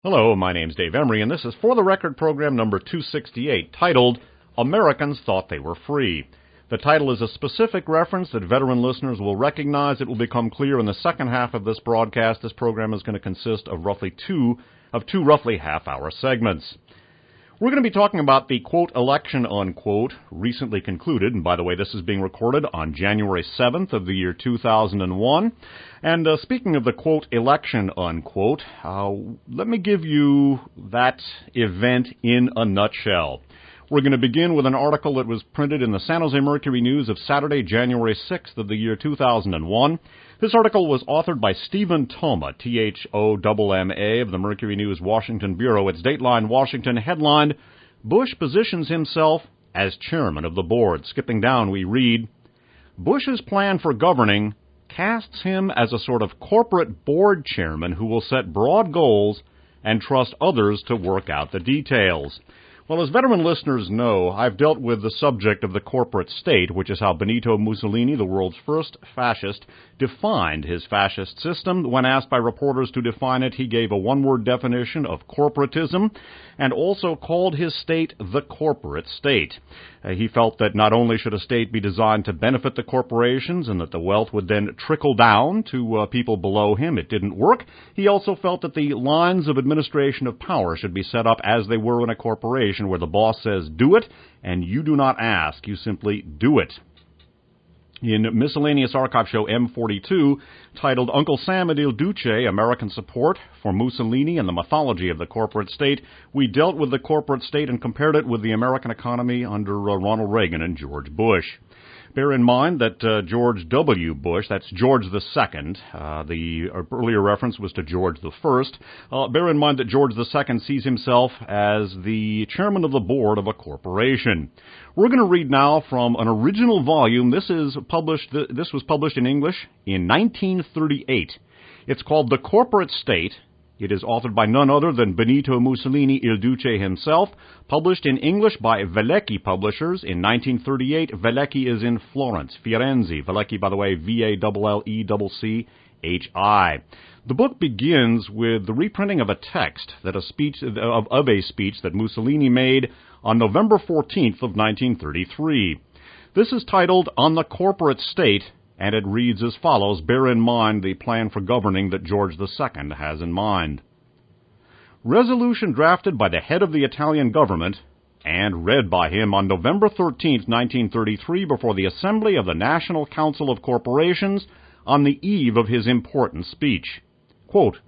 Hello, my name's Dave Emery, and this is For the Record program number 268, titled, Americans Thought They Were Free. The title is a specific reference that veteran listeners will recognize. It will become clear in the second half of this broadcast. This program is going to consist of two roughly half-hour segments. We're going to be talking about the, quote, election, unquote, recently concluded. And by the way, this is being recorded on January 7th of the year 2001. And speaking of the, quote, election, unquote, let me give you that event in a nutshell. We're going to begin with an article that was printed in the San Jose Mercury News of Saturday, January 6th of the year 2001. This article was authored by Stephen Thoma, Thomma, of the Mercury News Washington Bureau. It's Dateline Washington, headlined, Bush positions himself as chairman of the board. Skipping down, we read, Bush's plan for governing casts him as a sort of corporate board chairman who will set broad goals and trust others to work out the details. Well, as veteran listeners know, I've dealt with the subject of the corporate state, which is how Benito Mussolini, the world's first fascist, defined his fascist system. When asked by reporters to define it, he gave a one-word definition of corporatism and also called his state the corporate state. He felt that not only should a state be designed to benefit the corporations and that the wealth would then trickle down to people below him. It didn't work. He also felt that the lines of administration of power should be set up as they were in a corporation, where the boss says, do it, and you do not ask. You simply do it. In Miscellaneous Archive Show M42, titled Uncle Sam and Il Duce, American Support for Mussolini and the Mythology of the Corporate State, we dealt with the corporate state and compared it with the American economy under Ronald Reagan and George Bush. Bear in mind that George W. Bush, that's George II, the earlier reference was to George I. Bear in mind that George II sees himself as the chairman of the board of a corporation. We're going to read now from an original volume. This was published in English in 1938. It's called The Corporate State. It is authored by none other than Benito Mussolini Il Duce himself, published in English by Velecki Publishers in 1938. Velecki is in Florence, Firenze. Velecki, by the way, Vallecchi. The book begins with the reprinting of a text of a speech that Mussolini made on November 14th of 1933. This is titled On the Corporate State, and it reads as follows. Bear in mind the plan for governing that George II has in mind. Resolution drafted by the head of the Italian government and read by him on November 13, 1933, before the Assembly of the National Council of Corporations on the eve of his important speech. Quote,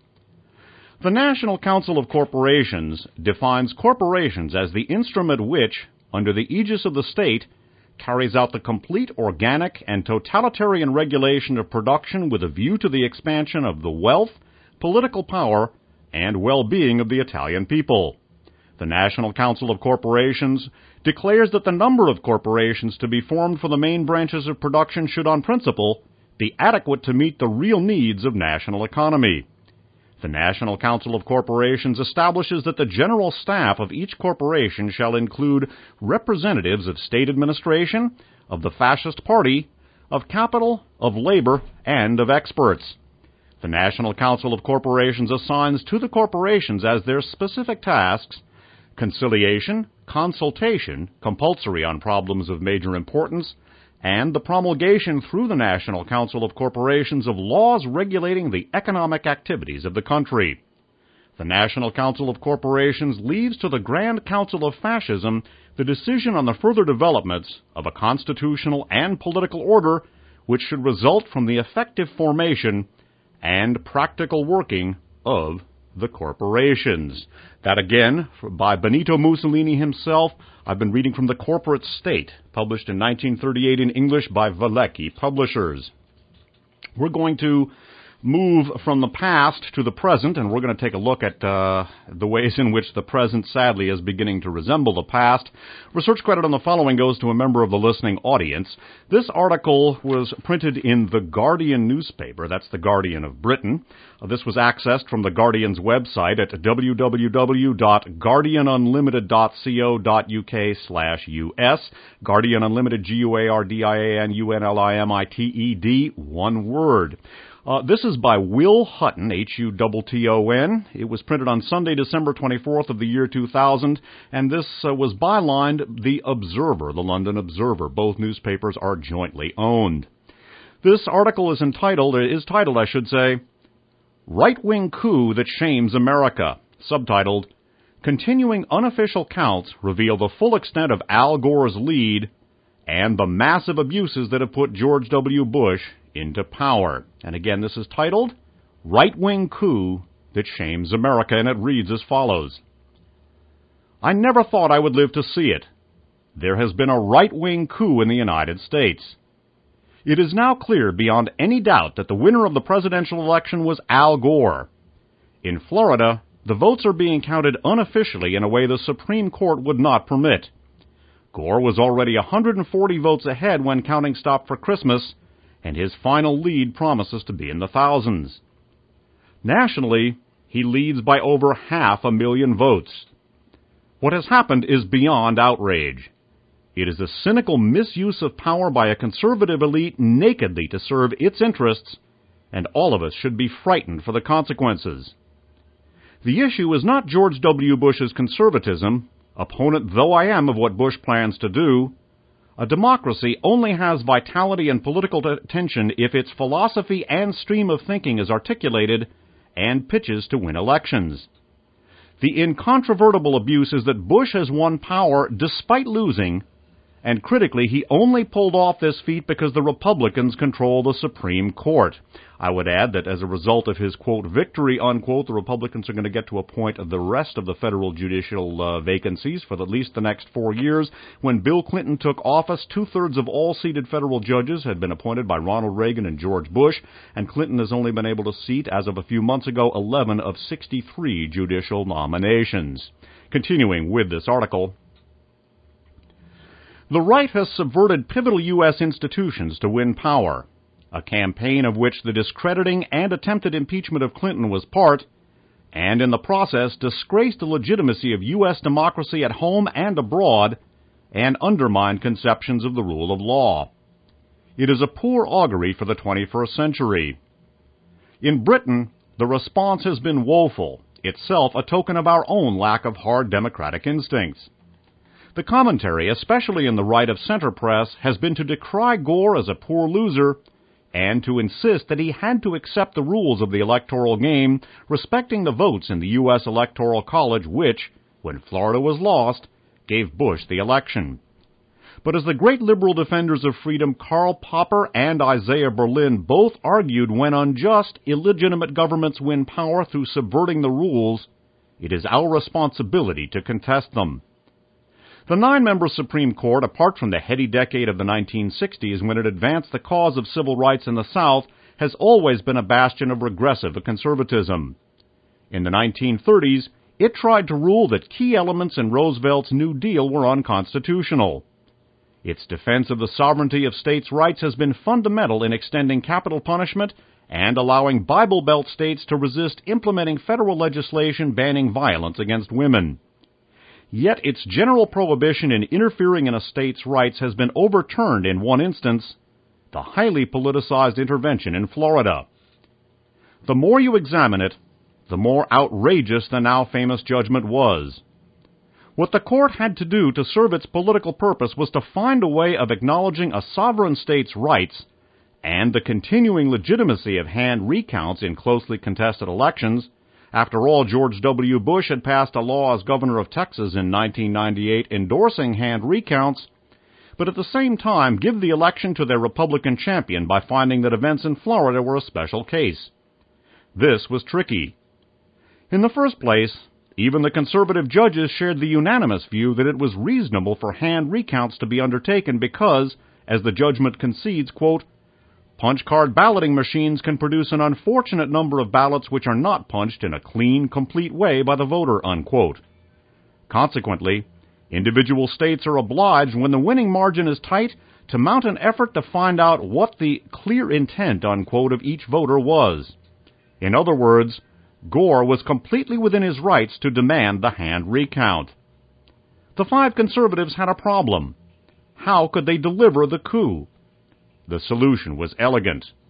the National Council of Corporations defines corporations as the instrument which, under the aegis of the state, carries out the complete organic and totalitarian regulation of production with a view to the expansion of the wealth, political power, and well-being of the Italian people. The National Council of Corporations declares that the number of corporations to be formed for the main branches of production should, on principle, be adequate to meet the real needs of national economy. The National Council of Corporations establishes that the general staff of each corporation shall include representatives of state administration, of the fascist party, of capital, of labor, and of experts. The National Council of Corporations assigns to the corporations as their specific tasks conciliation, consultation, compulsory on problems of major importance, and the promulgation through the National Council of Corporations of laws regulating the economic activities of the country. The National Council of Corporations leaves to the Grand Council of Fascism the decision on the further developments of a constitutional and political order which should result from the effective formation and practical working of the corporations. That again, by Benito Mussolini himself. I've been reading from The Corporate State, published in 1938 in English by Velecki Publishers. We're going to move from the past to the present, and we're going to take a look at the ways in which the present, sadly, is beginning to resemble the past. Research credit on the following goes to a member of the listening audience. This article was printed in The Guardian newspaper. That's The Guardian of Britain. This was accessed from The Guardian's website at www.guardianunlimited.co.uk/US. Guardian Unlimited, Guardianunlimited, one word. This is by Will Hutton, Hutton. It was printed on Sunday, December 24th of the year 2000, and this was bylined The Observer, the London Observer. Both newspapers are jointly owned. This article is titled, Right-Wing Coup That Shames America, subtitled, Continuing Unofficial Counts Reveal the Full Extent of Al Gore's Lead and the Massive Abuses That Have Put George W. Bush into Power. And again, this is titled, Right-Wing Coup That Shames America, and it reads as follows. I never thought I would live to see it. There has been a right-wing coup in the United States. It is now clear beyond any doubt that the winner of the presidential election was Al Gore. In Florida, the votes are being counted unofficially in a way the Supreme Court would not permit. Gore was already 140 votes ahead when counting stopped for Christmas, and his final lead promises to be in the thousands. Nationally, he leads by over 500,000 votes. What has happened is beyond outrage. It is a cynical misuse of power by a conservative elite nakedly to serve its interests, and all of us should be frightened for the consequences. The issue is not George W. Bush's conservatism, opponent though I am of what Bush plans to do. A democracy only has vitality and political tension if its philosophy and stream of thinking is articulated and pitches to win elections. The incontrovertible abuse is that Bush has won power despite losing, and critically, he only pulled off this feat because the Republicans control the Supreme Court. I would add that as a result of his, quote, victory, unquote, the Republicans are going to get to appoint the rest of the federal judicial vacancies for at least the next 4 years. When Bill Clinton took office, 2/3 of all seated federal judges had been appointed by Ronald Reagan and George Bush, and Clinton has only been able to seat, as of a few months ago, 11 of 63 judicial nominations. Continuing with this article, the right has subverted pivotal U.S. institutions to win power, a campaign of which the discrediting and attempted impeachment of Clinton was part, and in the process disgraced the legitimacy of U.S. democracy at home and abroad, and undermined conceptions of the rule of law. It is a poor augury for the 21st century. In Britain, the response has been woeful, itself a token of our own lack of hard democratic instincts. The commentary, especially in the right-of-center press, has been to decry Gore as a poor loser and to insist that he had to accept the rules of the electoral game, respecting the votes in the U.S. Electoral College which, when Florida was lost, gave Bush the election. But as the great liberal defenders of freedom Karl Popper and Isaiah Berlin both argued, when unjust, illegitimate governments win power through subverting the rules, it is our responsibility to contest them. The 9-member Supreme Court, apart from the heady decade of the 1960s when it advanced the cause of civil rights in the South, has always been a bastion of regressive conservatism. In the 1930s, it tried to rule that key elements in Roosevelt's New Deal were unconstitutional. Its defense of the sovereignty of states' rights has been fundamental in extending capital punishment and allowing Bible Belt states to resist implementing federal legislation banning violence against women. Yet its general prohibition in interfering in a state's rights has been overturned in one instance, the highly politicized intervention in Florida. The more you examine it, the more outrageous the now famous judgment was. What the court had to do to serve its political purpose was to find a way of acknowledging a sovereign state's rights and the continuing legitimacy of hand recounts in closely contested elections. After all, George W. Bush had passed a law as governor of Texas in 1998 endorsing hand recounts, but at the same time give the election to their Republican champion by finding that events in Florida were a special case. This was tricky. In the first place, even the conservative judges shared the unanimous view that it was reasonable for hand recounts to be undertaken because, as the judgment concedes, quote, punch card balloting machines can produce an unfortunate number of ballots which are not punched in a clean, complete way by the voter, unquote. Consequently, individual states are obliged, when the winning margin is tight, to mount an effort to find out what the clear intent, unquote, of each voter was. In other words, Gore was completely within his rights to demand the hand recount. The 5 conservatives had a problem. How could they deliver the coup? The solution was elegant.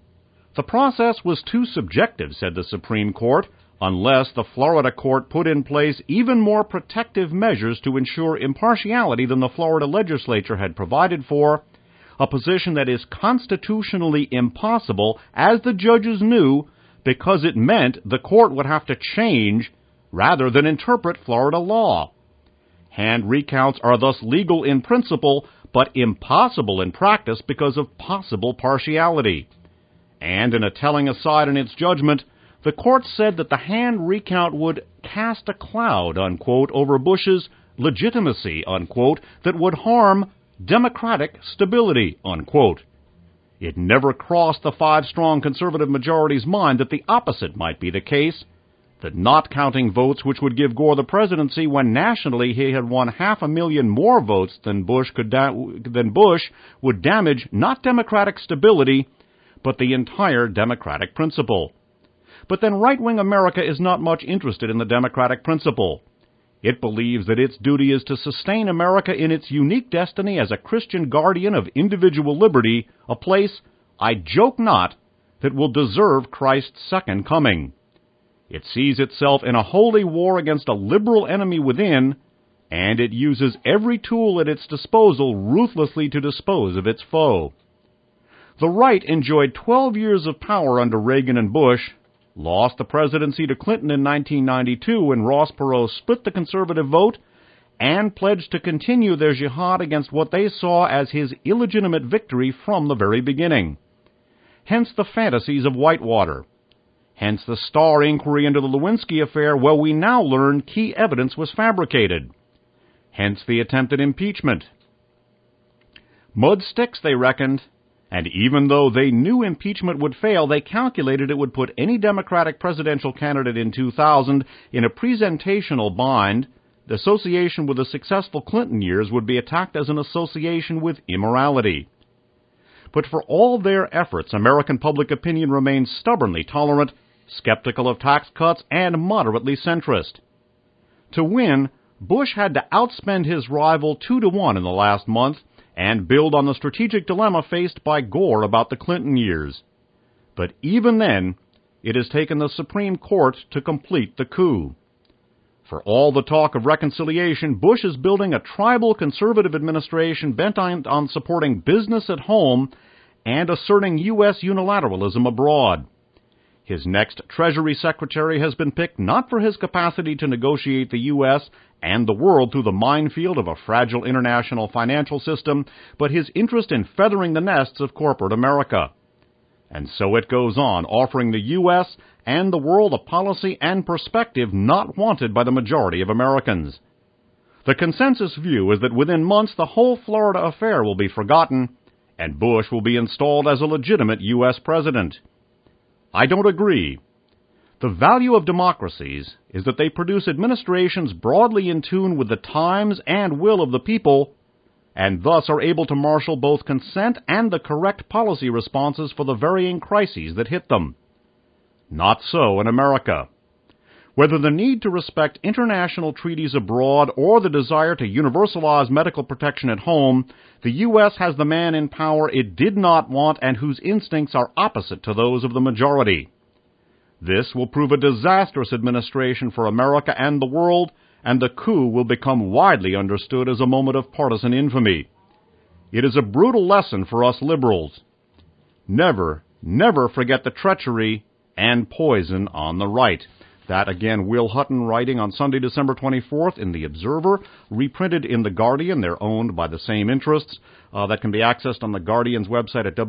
The process was too subjective, said the Supreme Court, unless the Florida court put in place even more protective measures to ensure impartiality than the Florida legislature had provided for, a position that is constitutionally impossible, as the judges knew, because it meant the court would have to change rather than interpret Florida law. Hand recounts are thus legal in principle, but impossible in practice because of possible partiality. And in a telling aside in its judgment, the court said that the hand recount would cast a cloud, unquote, over Bush's legitimacy, unquote, that would harm Democratic stability, unquote. It never crossed the five-strong conservative majority's mind that the opposite might be the case, that not counting votes which would give Gore the presidency when nationally he had won 500,000 more votes than Bush would damage not Democratic stability, but the entire Democratic principle. But then right-wing America is not much interested in the Democratic principle. It believes that its duty is to sustain America in its unique destiny as a Christian guardian of individual liberty, a place, I joke not, that will deserve Christ's second coming. It sees itself in a holy war against a liberal enemy within, and it uses every tool at its disposal ruthlessly to dispose of its foe. The right enjoyed 12 years of power under Reagan and Bush, lost the presidency to Clinton in 1992 when Ross Perot split the conservative vote, and pledged to continue their jihad against what they saw as his illegitimate victory from the very beginning. Hence the fantasies of Whitewater. Hence the Starr inquiry into the Lewinsky affair, where we now learn key evidence was fabricated. Hence the attempted impeachment. Mud sticks, they reckoned, and even though they knew impeachment would fail, they calculated it would put any Democratic presidential candidate in 2000 in a presentational bind. The association with the successful Clinton years would be attacked as an association with immorality. But for all their efforts, American public opinion remains stubbornly tolerant, skeptical of tax cuts, and moderately centrist. To win, Bush had to outspend his rival 2-1 in the last month, and build on the strategic dilemma faced by Gore about the Clinton years. But even then, it has taken the Supreme Court to complete the coup. For all the talk of reconciliation, Bush is building a tribal conservative administration bent on supporting business at home and asserting U.S. unilateralism abroad. His next Treasury Secretary has been picked not for his capacity to negotiate the U.S. and the world through the minefield of a fragile international financial system, but his interest in feathering the nests of corporate America. And so it goes on, offering the U.S. and the world a policy and perspective not wanted by the majority of Americans. The consensus view is that within months the whole Florida affair will be forgotten, and Bush will be installed as a legitimate U.S. president. I don't agree. The value of democracies is that they produce administrations broadly in tune with the times and will of the people, and thus are able to marshal both consent and the correct policy responses for the varying crises that hit them. Not so in America. Whether the need to respect international treaties abroad or the desire to universalize medical protection at home, the U.S. has the man in power it did not want and whose instincts are opposite to those of the majority. This will prove a disastrous administration for America and the world, and the coup will become widely understood as a moment of partisan infamy. It is a brutal lesson for us liberals. Never, never forget the treachery and poison on the right. That, again, Will Hutton writing on Sunday, December 24th in The Observer, reprinted in The Guardian. They're owned by the same interests. That can be accessed on The Guardian's website at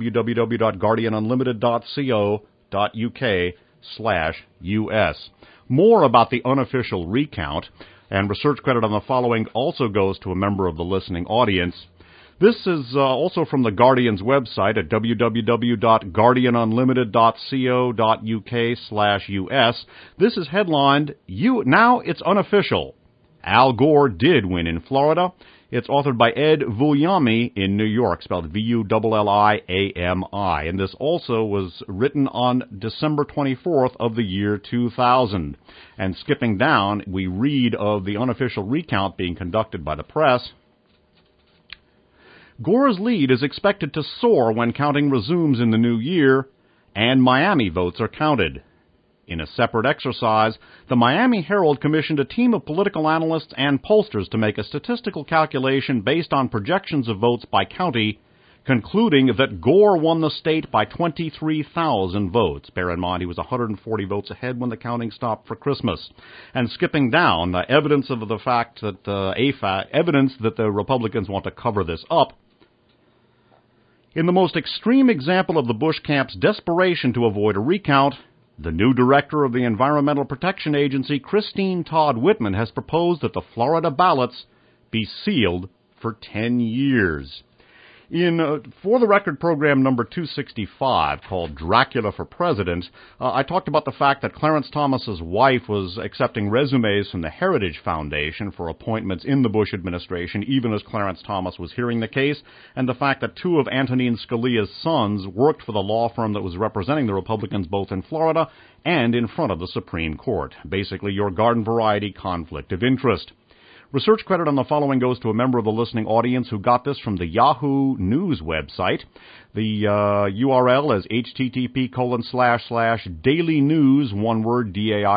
www.guardianunlimited.co.uk/US. More about the unofficial recount and research credit on the following also goes to a member of the listening audience. This is also from the Guardian's website at www.guardianunlimited.co.uk/US. This is headlined, Now It's Unofficial. Al Gore Did Win in Florida. It's authored by Ed Vouliami in New York, spelled V-U-L-L-I-A-M-I. And this also was written on December 24th of the year 2000. And skipping down, we read of the unofficial recount being conducted by the press. Gore's lead is expected to soar when counting resumes in the new year, and Miami votes are counted. In a separate exercise, the Miami Herald commissioned a team of political analysts and pollsters to make a statistical calculation based on projections of votes by county, concluding that Gore won the state by 23,000 votes. Bear in mind, he was 140 votes ahead when the counting stopped for Christmas. And skipping down, evidence of the fact that evidence that the Republicans want to cover this up. In the most extreme example of the Bush camp's desperation to avoid a recount, the new director of the Environmental Protection Agency, Christine Todd Whitman, has proposed that the Florida ballots be sealed for 10 years. In For the Record program number 265, called Dracula for President, I talked about the fact that Clarence Thomas's wife was accepting resumes from the Heritage Foundation for appointments in the Bush administration, even as Clarence Thomas was hearing the case, and the fact that two of Antonin Scalia's sons worked for the law firm that was representing the Republicans both in Florida and in front of the Supreme Court. Basically, your garden variety conflict of interest. Research credit on the following goes to a member of the listening audience who got this from the Yahoo News website. The URL is http://dailynews, one word,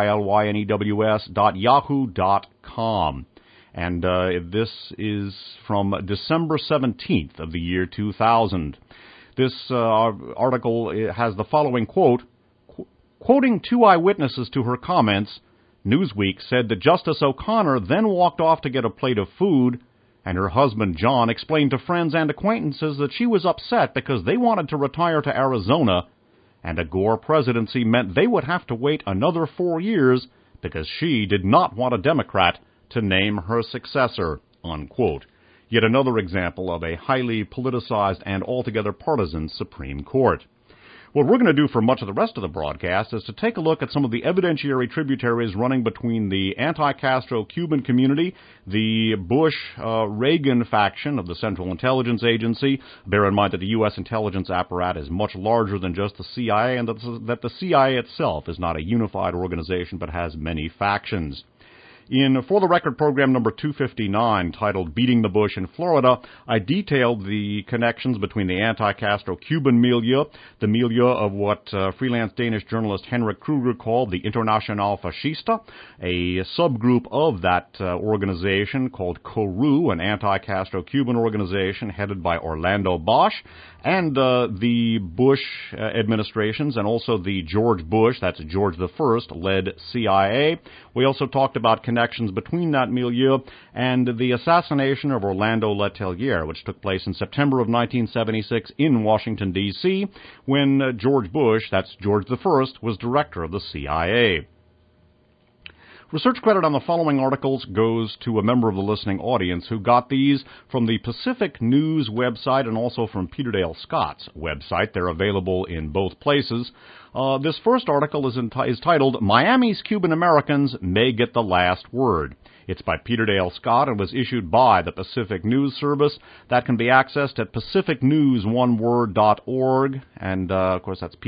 DAILYNEWS.yahoo.com. And this is from December 17th of the year 2000. This article has the following quote, quoting two eyewitnesses to her comments, Newsweek said that Justice O'Connor then walked off to get a plate of food, and her husband, John, explained to friends and acquaintances that she was upset because they wanted to retire to Arizona, and a Gore presidency meant they would have to wait another 4 years because she did not want a Democrat to name her successor, unquote. Yet another example of a highly politicized and altogether partisan Supreme Court. What we're going to do for much of the rest of the broadcast is to take a look at some of the evidentiary tributaries running between the anti-Castro Cuban community, the Bush-Reagan faction of the Central Intelligence Agency. Bear in mind that the U.S. intelligence apparatus is much larger than just the CIA, and that the CIA itself is not a unified organization but has many factions. In For the Record program number 259, titled Beating the Bush in Florida, I detailed the connections between the anti-Castro Cuban milieu, the milieu of what freelance Danish journalist Henrik Kruger called the Internationale Fascista, a subgroup of that organization called CORU, an anti-Castro Cuban organization headed by Orlando Bosch, and the Bush administrations, and also the George Bush, that's George I, led CIA. We also talked about connections between that milieu and the assassination of Orlando Letelier, which took place in September of 1976 in Washington, D.C., when George Bush, that's George I, was director of the CIA. Research credit on the following articles goes to a member of the listening audience who got these from the Pacific News website and also from Peter Dale Scott's website. They're available in both places. This first article is titled, Miami's Cuban Americans May Get the Last Word. It's by Peter Dale Scott and was issued by the Pacific News Service. That can be accessed at pacificnewsoneword.org, and of course that's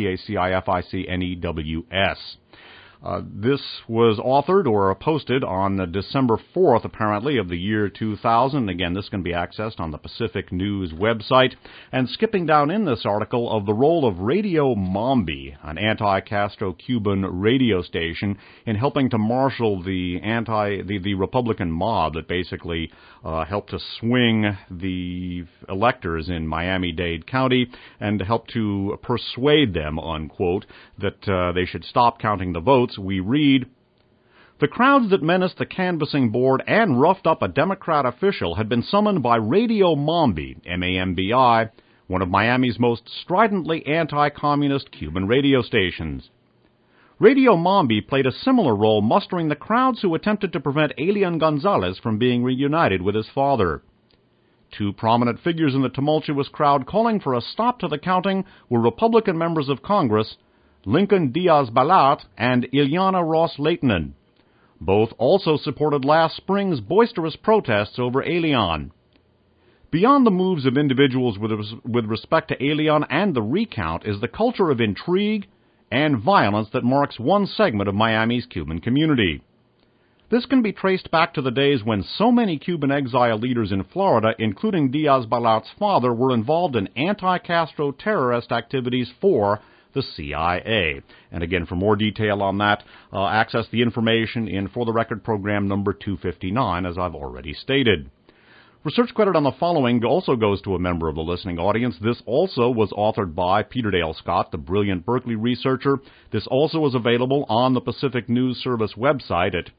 PACIFICNEWS. This was authored or posted on December 4th, apparently, of the year 2000. Again, this can be accessed on the Pacific News website. And skipping down in this article of the role of Radio Mambi, an anti-Castro Cuban radio station, in helping to marshal the Republican mob that basically helped to swing the electors in Miami-Dade County and helped to persuade them, unquote, that they should stop counting the votes. We read, the crowds that menaced the canvassing board and roughed up a Democrat official had been summoned by Radio Mambi, M-A-M-B-I, one of Miami's most stridently anti-communist Cuban radio stations. Radio Mambi played a similar role mustering the crowds who attempted to prevent Elian Gonzalez from being reunited with his father. Two prominent figures in the tumultuous crowd calling for a stop to the counting were Republican members of Congress, Lincoln Diaz-Balart and Ilyana Ross-Lehtinen. Both also supported last spring's boisterous protests over Elian. Beyond the moves of individuals with respect to Elian and the recount is the culture of intrigue and violence that marks one segment of Miami's Cuban community. This can be traced back to the days when so many Cuban exile leaders in Florida, including Diaz-Balart's father, were involved in anti-Castro terrorist activities for the CIA. And again, for more detail on that, access the information in For the Record program number 259, as I've already stated. Research credit on the following also goes to a member of the listening audience. This also was authored by Peter Dale Scott, the brilliant Berkeley researcher. This also is available on the Pacific News Service website at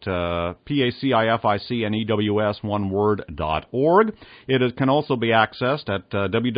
pacificnews.org. It can also be accessed at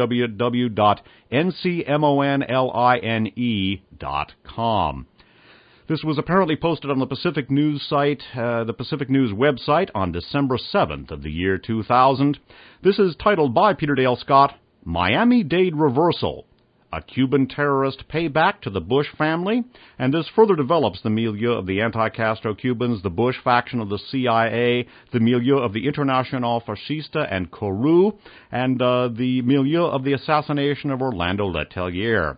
www.ncmonline.com. This was apparently posted on the Pacific News site, the Pacific News website, on December 7th of the year 2000. This is titled by Peter Dale Scott, Miami-Dade Reversal, a Cuban terrorist payback to the Bush family, and this further develops the milieu of the anti-Castro Cubans, the Bush faction of the CIA, the milieu of the Internacional Fascista and CORU, and the milieu of the assassination of Orlando Letelier.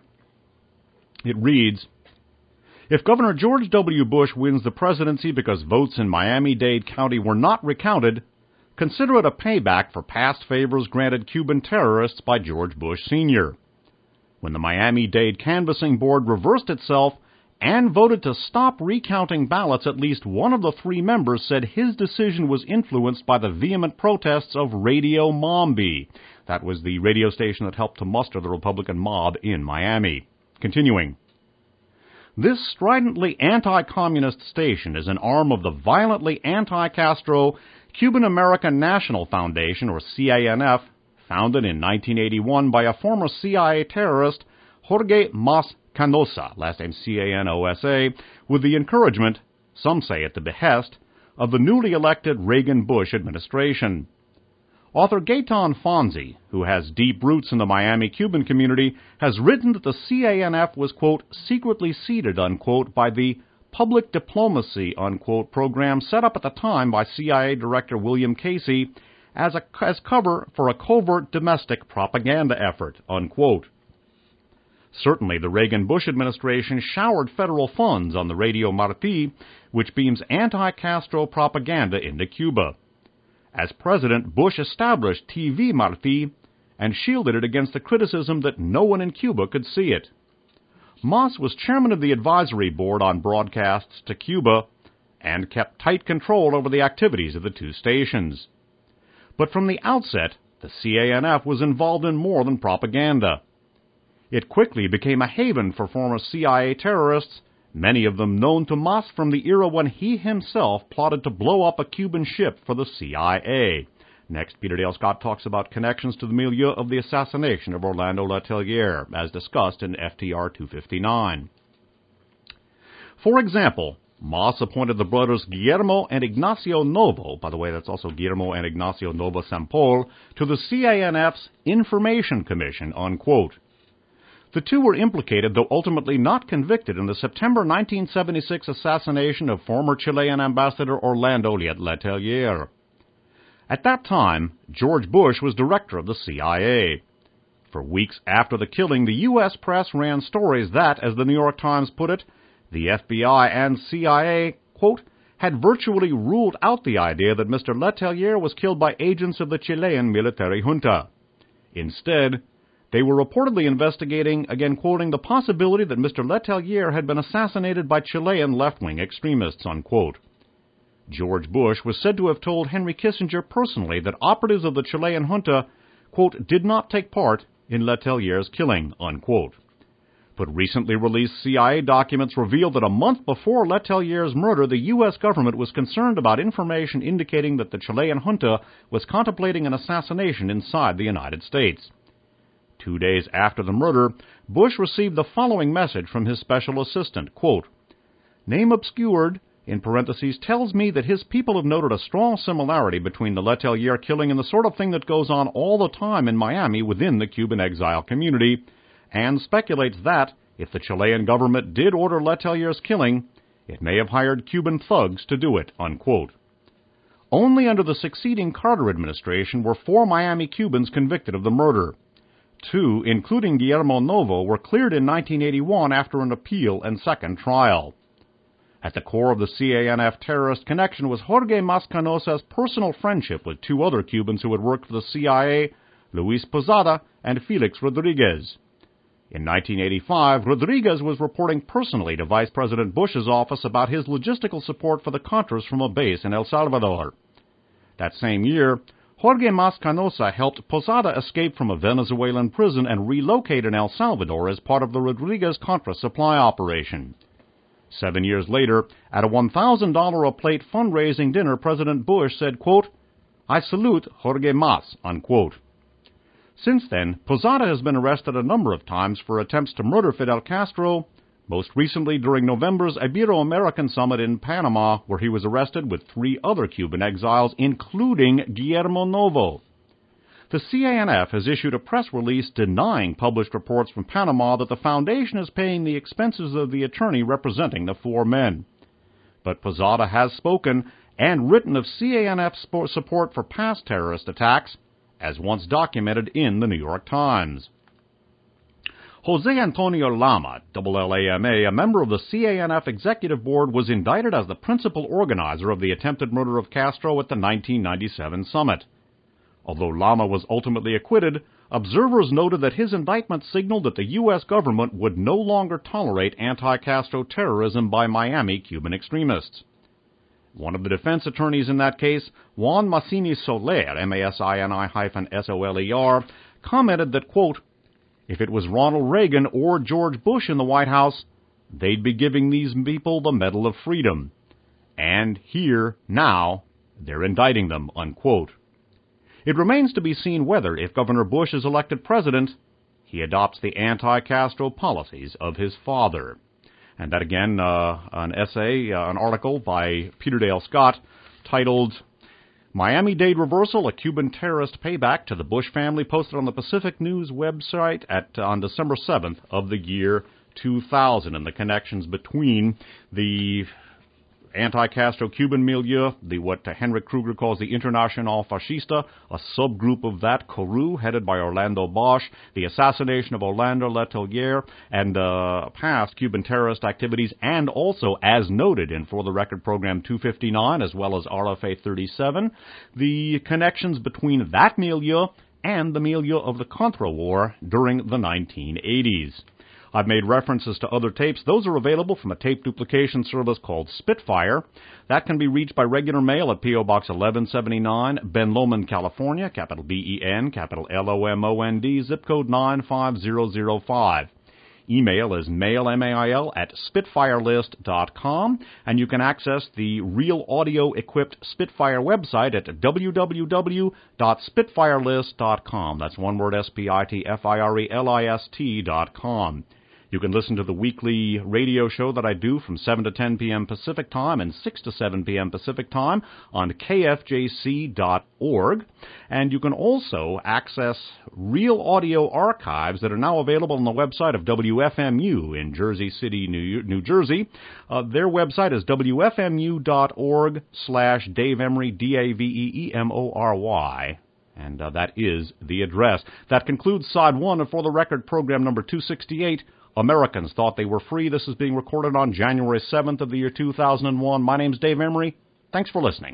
It reads, if Governor George W. Bush wins the presidency because votes in Miami-Dade County were not recounted, consider it a payback for past favors granted Cuban terrorists by George Bush Sr. When the Miami-Dade Canvassing Board reversed itself and voted to stop recounting ballots, at least one of the three members said his decision was influenced by the vehement protests of Radio Mombi. That was the radio station that helped to muster the Republican mob in Miami. Continuing. This stridently anti-communist station is an arm of the violently anti-Castro Cuban-American National Foundation, or CANF, founded in 1981 by a former CIA terrorist, Jorge Mas Canosa, last name Canosa, with the encouragement, some say at the behest, of the newly elected Reagan-Bush administration. Author Gaetan Fonzi, who has deep roots in the Miami Cuban community, has written that the CANF was, quote, secretly seeded, unquote, by the public diplomacy, unquote, program set up at the time by CIA Director William Casey as cover for a covert domestic propaganda effort, unquote. Certainly, the Reagan-Bush administration showered federal funds on the Radio Marti, which beams anti-Castro propaganda into Cuba. As president, Bush established TV Marti and shielded it against the criticism that no one in Cuba could see it. Mas was chairman of the advisory board on broadcasts to Cuba and kept tight control over the activities of the two stations. But from the outset, the CANF was involved in more than propaganda. It quickly became a haven for former CIA terrorists, many of them known to Mas from the era when he himself plotted to blow up a Cuban ship for the CIA. Next, Peter Dale Scott talks about connections to the milieu of the assassination of Orlando Letelier, as discussed in FTR 259. For example, Mas appointed the brothers Guillermo and Ignacio Novo, by the way, that's also Guillermo and Ignacio Novo Sampol, to the CANF's Information Commission, unquote. The two were implicated, though ultimately not convicted, in the September 1976 assassination of former Chilean ambassador Orlando Letelier. At that time, George Bush was director of the CIA. For weeks after the killing, the U.S. press ran stories that, as the New York Times put it, the FBI and CIA, quote, had virtually ruled out the idea that Mr. Letelier was killed by agents of the Chilean military junta. Instead, they were reportedly investigating, again quoting, the possibility that Mr. Letelier had been assassinated by Chilean left-wing extremists, unquote. George Bush was said to have told Henry Kissinger personally that operatives of the Chilean junta, quote, did not take part in Letelier's killing, unquote. But recently released CIA documents revealed that a month before Letelier's murder, the U.S. government was concerned about information indicating that the Chilean junta was contemplating an assassination inside the United States. 2 days after the murder, Bush received the following message from his special assistant, quote, name obscured, in parentheses, tells me that his people have noted a strong similarity between the Letelier killing and the sort of thing that goes on all the time in Miami within the Cuban exile community, and speculates that, if the Chilean government did order Letelier's killing, it may have hired Cuban thugs to do it, unquote. Only under the succeeding Carter administration were 4 Miami Cubans convicted of the murder. 2, including Guillermo Novo, were cleared in 1981 after an appeal and second trial. At the core of the CANF terrorist connection was Jorge Mas Canosa's personal friendship with 2 other Cubans who had worked for the CIA, Luis Posada and Felix Rodriguez. In 1985, Rodriguez was reporting personally to Vice President Bush's office about his logistical support for the Contras from a base in El Salvador. That same year, Jorge Mas Canosa helped Posada escape from a Venezuelan prison and relocate in El Salvador as part of the Rodriguez-Contra supply operation. 7 years later, at a $1,000 a plate fundraising dinner, President Bush said, quote, "I salute Jorge Mas," unquote. Since then, Posada has been arrested a number of times for attempts to murder Fidel Castro, most recently during November's Ibero-American Summit in Panama, where he was arrested with 3 other Cuban exiles, including Guillermo Novo. The CANF has issued a press release denying published reports from Panama that the foundation is paying the expenses of the attorney representing the 4 men. But Posada has spoken and written of CANF support for past terrorist attacks, as once documented in the New York Times. Jose Antonio Lama, LLAMA, a member of the CANF Executive Board, was indicted as the principal organizer of the attempted murder of Castro at the 1997 summit. Although Lama was ultimately acquitted, observers noted that his indictment signaled that the U.S. government would no longer tolerate anti-Castro terrorism by Miami Cuban extremists. One of the defense attorneys in that case, Juan Massini Soler, Masini-Soler, commented that, quote, "If it was Ronald Reagan or George Bush in the White House, they'd be giving these people the Medal of Freedom. And here, now, they're indicting them," unquote. It remains to be seen whether, if Governor Bush is elected president, he adopts the anti-Castro policies of his father. And that again, an article by Peter Dale Scott titled "Miami Dade Reversal, a Cuban Terrorist Payback to the Bush Family," posted on the Pacific News website on December 7th of the year 2000, and the connections between the anti-Castro Cuban milieu, what Henrik Kruger calls the Internacional Fascista, a subgroup of that, CORU, headed by Orlando Bosch, the assassination of Orlando Letelier, and past Cuban terrorist activities, and also, as noted in For the Record Program 259, as well as RFA 37, the connections between that milieu and the milieu of the Contra War during the 1980s. I've made references to other tapes. Those are available from a tape duplication service called Spitfire. That can be reached by regular mail at P.O. Box 1179, Ben Lomond, California, capital B-E-N, capital L-O-M-O-N-D, zip code 95005. Email is mail, M-A-I-L, at spitfirelist.com, and you can access the real audio-equipped Spitfire website at www.spitfirelist.com. That's one word, spitfirelist.com. You can listen to the weekly radio show that I do from 7 to 10 p.m. Pacific Time and 6 to 7 p.m. Pacific Time on kfjc.org. And you can also access real audio archives that are now available on the website of WFMU in Jersey City, New Jersey. Their website is wfmu.org/Dave Emery, D-A-V-E-E-M-O-R-Y. And that is the address. That concludes Side 1 of For the Record Program number 268. Americans Thought They Were Free. This is being recorded on January 7th of the year 2001. My name's Dave Emery. Thanks for listening.